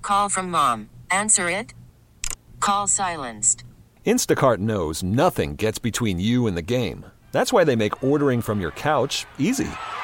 call from mom. Answer it. Call silenced. Instacart knows nothing gets between you and the game. That's why they make ordering from your couch easy.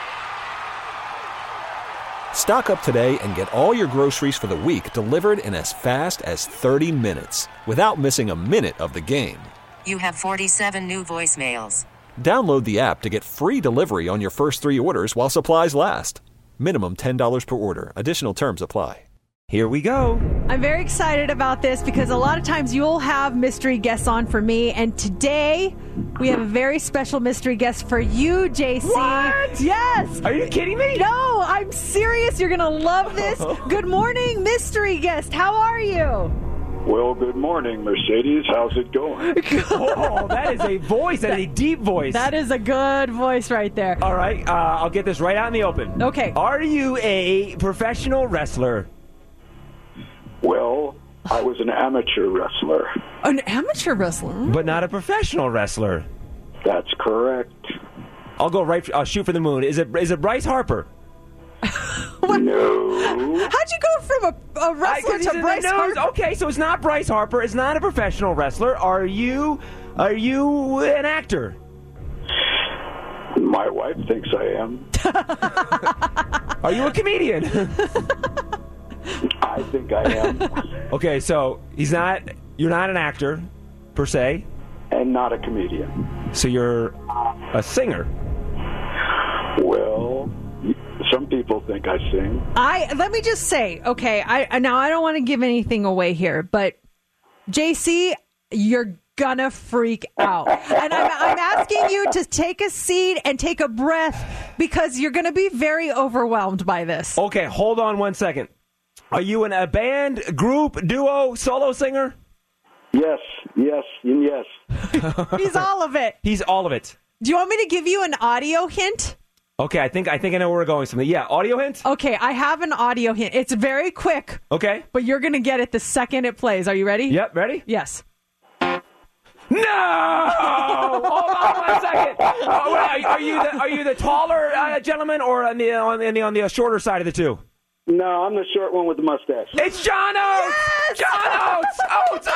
Stock up today and get all your groceries for the week delivered in as fast as 30 minutes without missing a minute of the game. You have 47 new voicemails. Download the app to get free delivery on your first 3 orders while supplies last. Minimum $10 per order. Additional terms apply. Here we go. I'm very excited about this because a lot of times you'll have mystery guests on for me, and today we have a very special mystery guest for you, JC. What? Yes. Are you kidding me? No, I'm serious. You're going to love this. Good morning, mystery guest. How are you? Well, good morning, Mercedes. How's it going? Oh, that is a voice. That is a deep voice. That is a good voice right there. All right, I'll get this right out in the open. Okay. Are you a professional wrestler? Well, I was an amateur wrestler. An amateur wrestler? But not a professional wrestler. That's correct. I'll shoot for the moon. Is it Bryce Harper? No. How'd you go from a wrestler to Bryce Harper? Okay, so it's not Bryce Harper. It's not a professional wrestler. Are you an actor? My wife thinks I am. Are you a comedian? I think I am. Okay, so you're not an actor, per se. And not a comedian. So you're a singer. Well, some people think I sing. Let me just say, okay, I don't want to give anything away here, but JC, you're gonna freak out. And I'm asking you to take a seat and take a breath because you're gonna be very overwhelmed by this. Okay, hold on one second. Are you in a band, group, duo, solo singer? Yes, and yes. He's all of it. He's all of it. Do you want me to give you an audio hint? Okay, I think I know where we're going. Something. Yeah, audio hint? Okay, I have an audio hint. It's very quick. Okay. But you're going to get it the second it plays. Are you ready? Yep, ready? Yes. No! Hold on 1 second. Are you the taller gentleman or on the shorter side of the two? No, I'm the short one with the mustache. It's John Oates! Yes! John Oates!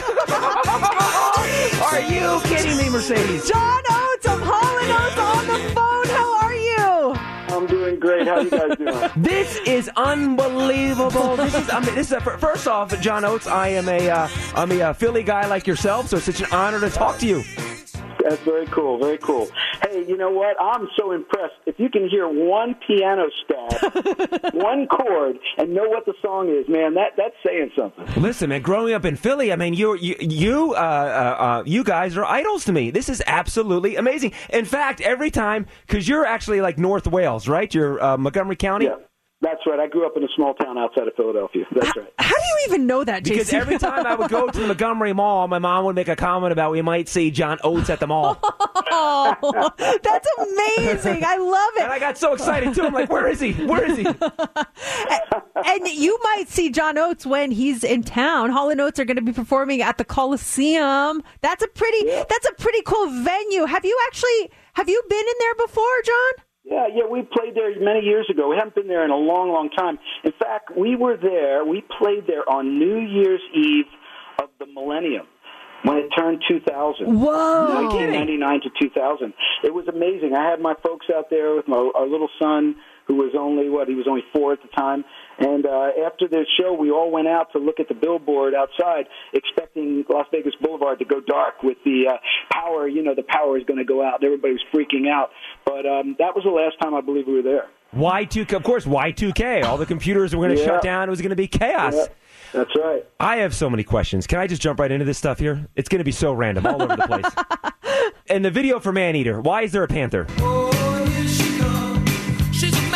Oates! Are you kidding me, Mercedes? John Oates of Hall & Oates on the phone. How are you? I'm doing great. How you guys doing? This is unbelievable. First off, John Oates, I'm a Philly guy like yourself, so it's such an honor to talk to you. That's very cool, very cool. Hey, you know what? I'm so impressed. If you can hear one piano stab, one chord, and know what the song is, man, that's saying something. Listen, man, growing up in Philly, I mean, you guys are idols to me. This is absolutely amazing. In fact, every time, because you're actually like North Wales, right? You're Montgomery County? Yeah. That's right. I grew up in a small town outside of Philadelphia. That's right. How do you even know that, Because Jason? every time I would go to the Montgomery Mall, my mom would make a comment about we might see John Oates at the mall. Oh, that's amazing. I love it. And I got so excited, too. I'm like, where is he? Where is he? And you might see John Oates when he's in town. Hall & Oates are going to be performing at the Coliseum. That's a pretty cool venue. Have you been in there before, John? Yeah, we played there many years ago. We haven't been there in a long, long time. In fact, we played there on New Year's Eve of the millennium when it turned 2000. Whoa! 1999 to 2000. It was amazing. I had my folks out there with our little son, who was only 4 at the time. And after the show, we all went out to look at the billboard outside, expecting Las Vegas Boulevard to go dark with the power. You know, the power is going to go out. And everybody was freaking out. But that was the last time I believe we were there. Y2K, of course, Y2K. All the computers were going to shut down. It was going to be chaos. Yeah, that's right. I have so many questions. Can I just jump right into this stuff here? It's going to be so random, all over the place. And the video for Man-Eater, why is there a panther? Oh, here she comes. She's a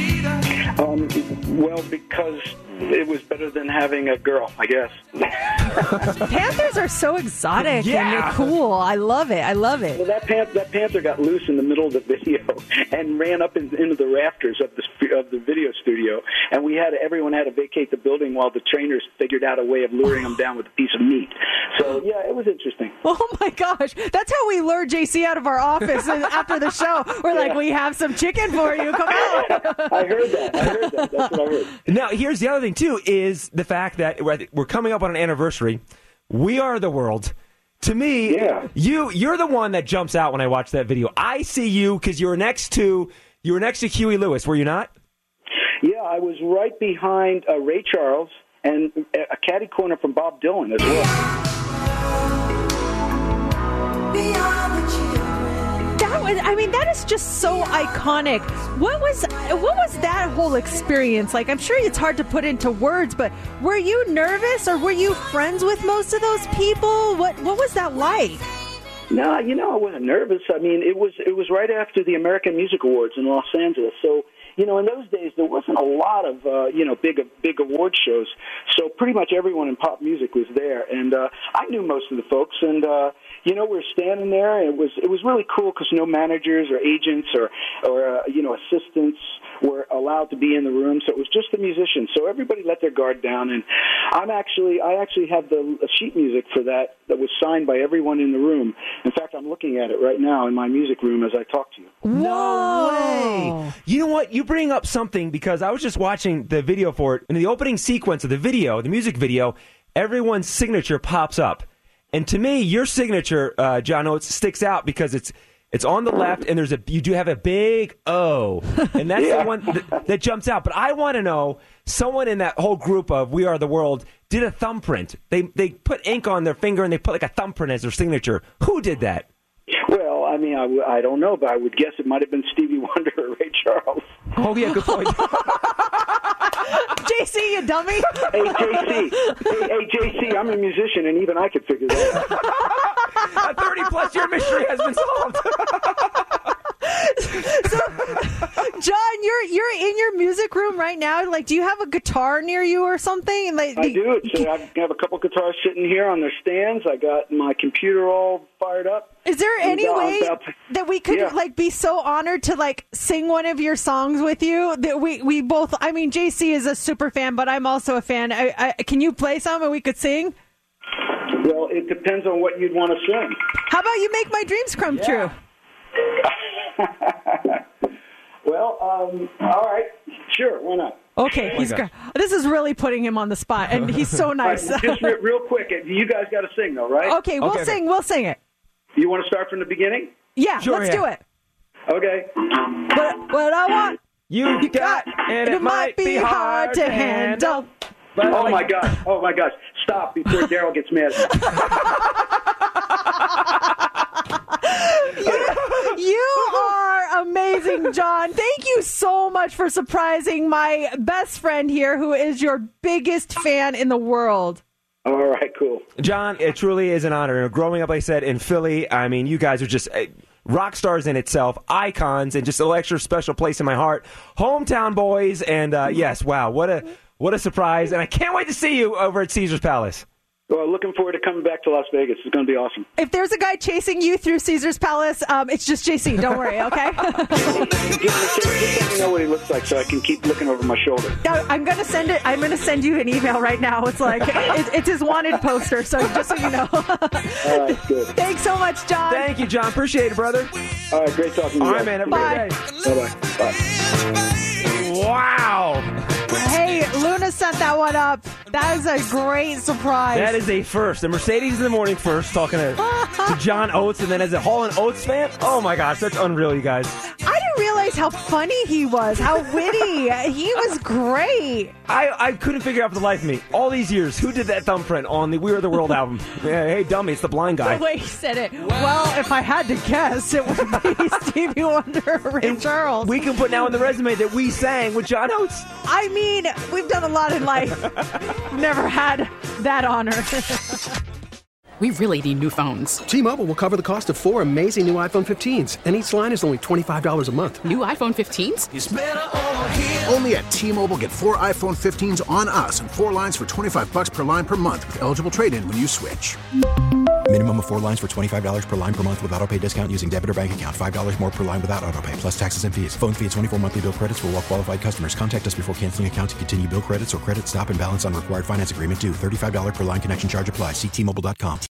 man-eater. Well, because it was better than having a girl, I guess. Panthers are so exotic Yeah. and they're cool. I love it. I love Well, it. that panther got loose in the middle of the video and ran up into the rafters of the video studio, and everyone had to vacate the building while the trainers figured out a way of luring him down with a piece of meat. So yeah, it was interesting. Oh my gosh. That's how we lure JC out of our office after the show. We're like, we have some chicken for you. Come out. I heard that. That's what I heard. Now, here's the other thing, too, is the fact that we're coming up on an anniversary. We Are the World. To me, Yeah. you're the one that jumps out when I watch that video. I see you because you were next to Huey Lewis, were you not? Yeah, I was right behind Ray Charles and a catty corner from Bob Dylan as well. That is just so iconic. What was that whole experience like? I'm sure it's hard to put into words, but were you nervous or were you friends with most of those people? What was that like? No, I wasn't nervous. I mean, it was right after the American Music Awards in Los Angeles. So, in those days there wasn't a lot of big award shows. So pretty much everyone in pop music was there, and I knew most of the folks. And we were standing there, and it was really cool because no managers or agents or assistants were allowed to be in the room. So it was just the musicians. So everybody let their guard down, and I actually have the sheet music for that was signed by everyone in the room. In fact, I'm looking at it right now in my music room as I talk to you. No way. You know what? You bring up something because I was just watching the video for it. In the opening sequence of the video, the music video, everyone's signature pops up. And to me, your signature, John Oates, sticks out because it's on the left, and you do have a big O, and that's the one that jumps out. But I want to know, someone in that whole group of We Are the World did a thumbprint. They put ink on their finger, and they put like a thumbprint as their signature. Who did that? Well, I mean, I don't know, but I would guess it might have been Stevie Wonder or Ray Charles. Oh, yeah, good point. JC, you dummy. Hey, JC, I'm a musician, and even I could figure that out. A 30-plus year mystery has been solved. So, John, you're in your music room right now. Like, do you have a guitar near you or something? Like, I do. So I have a couple guitars sitting here on their stands. I got my computer all fired up. Is there any way that we could Yeah. be so honored to sing one of your songs with you? That we both. I mean, JC is a super fan, but I'm also a fan. Can you play some and we could sing? Well, it depends on what you'd want to sing. How about you make my dreams come true? Well, all right. Sure, why not? Okay, this is really putting him on the spot, and he's so nice. Right, just real quick, you guys got to sing, though, right? Okay, we'll sing. We'll sing it. You want to start from the beginning? Yeah, Sure, let's do it. Okay. What I want, You got, and it might be hard to handle. But Oh my gosh! Stop before Daryl gets mad. You are amazing, John. Thank you so much for surprising my best friend here, who is your biggest fan in the world. All right, cool. John, it truly is an honor. Growing up, like I said, in Philly, I mean, you guys are just rock stars in itself, icons, and just an extra special place in my heart. Hometown boys, and yes, wow, what a surprise. And I can't wait to see you over at Caesar's Palace. Well, looking forward to coming back to Las Vegas. It's going to be awesome. If there's a guy chasing you through Caesar's Palace, it's just JC. Don't worry, okay? Just let me know what he looks like so I can keep looking over my shoulder. I'm gonna send it. I'm gonna send you an email right now. It's like it's his wanted poster. So just so you know. All right, good. Thanks so much, John. Thank you, John. Appreciate it, brother. All right, great talking to you. All right, man. Have a Bye. great day. Bye-bye. Bye. Wow. Hey, Luna sent that one up. That is a great surprise. That is a first. The Mercedes in the morning first, talking to John Oates, and then as a Hall & Oates fan, oh my gosh, that's unreal, you guys. I didn't realize how funny he was, how witty. He was great. I couldn't figure out for the life of me, all these years, who did that thumbprint on the We Are the World album? Yeah, hey, dummy, it's the blind guy. The way he said it. Well, if I had to guess, it would be Stevie Wonder or Ray Charles. We can put now in the resume that we sang with John Oates. I mean, we've done a lot in life. Never had that honor. We really need new phones. T-Mobile will cover the cost of 4 amazing new iPhone 15s, and each line is only $25 a month. New iPhone 15s? It's better over here. Only at T-Mobile, get 4 iPhone 15s on us and 4 lines for $25 per line per month with eligible trade-in when you switch. Minimum of 4 lines for $25 per line per month with autopay discount using debit or bank account. $5 more per line without autopay, plus taxes and fees. Phone fee at 24 monthly bill credits for well-qualified customers. Contact us before canceling account to continue bill credits or credit stop and balance on required finance agreement due. $35 per line connection charge applies. See T-Mobile.com.